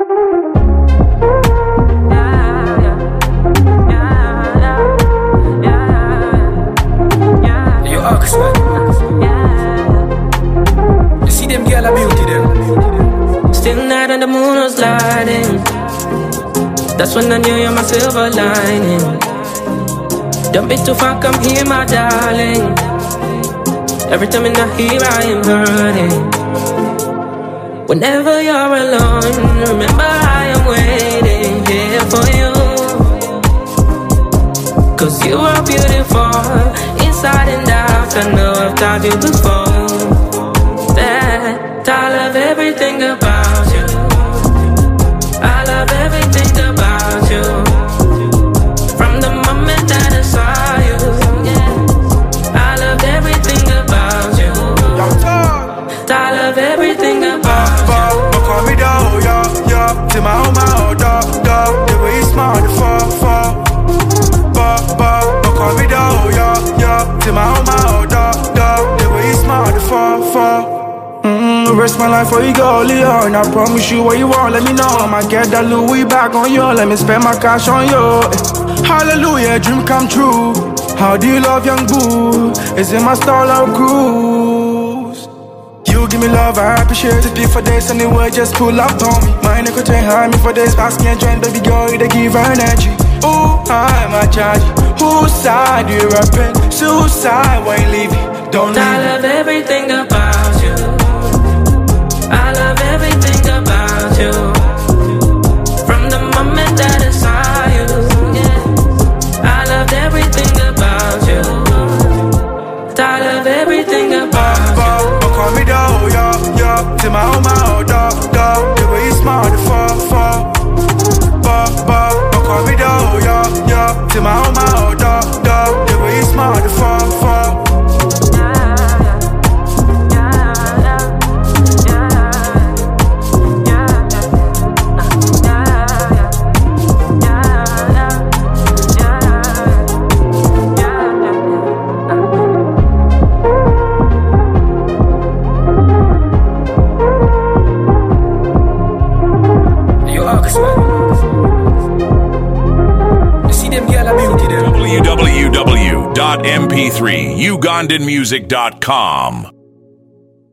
You see them girl a beauty them. Still night and the moon was lighting. That's when I knew you're my silver lining. Don't be too far, come here my darling. Every time in the here I am hurting. Whenever you're alone, remember I am waiting here for you. Cause you are beautiful, inside and out. I know I've told you before that I love everything about you. I love everything about you. From the moment that I saw you, yeah, I loved everything about you. I love everything about you. Call me down, yeah. To my own, dog. The way you smile, the fall. Call me down, yeah. To my own, dog. The way you smile, the fall. Rest my life for you go, Leon. I promise you what you want, let me know. I'ma get that Louis back on you. Let me spend my cash on you. Hallelujah, dream come true. How do you love young boo? Is it my style of cruise? You give me love, I appreciate it. Be for days anyway, just pull up on me. Mine could take me for days, pass me a joint, baby girl, they give her energy. Ooh, I'm a charge. Whose side you rapping? Suicide, why you leave me? Don't leave me. I love everything about you. I love everything about you. From the moment that I saw you, yeah, I loved everything about you. I love everything about you. Call me down, yeah. To my own, dog. The way you smile, the fall. Call me down, yeah. To my own, dog. The way you smile, the fall. www.mp3ugandanmusic.com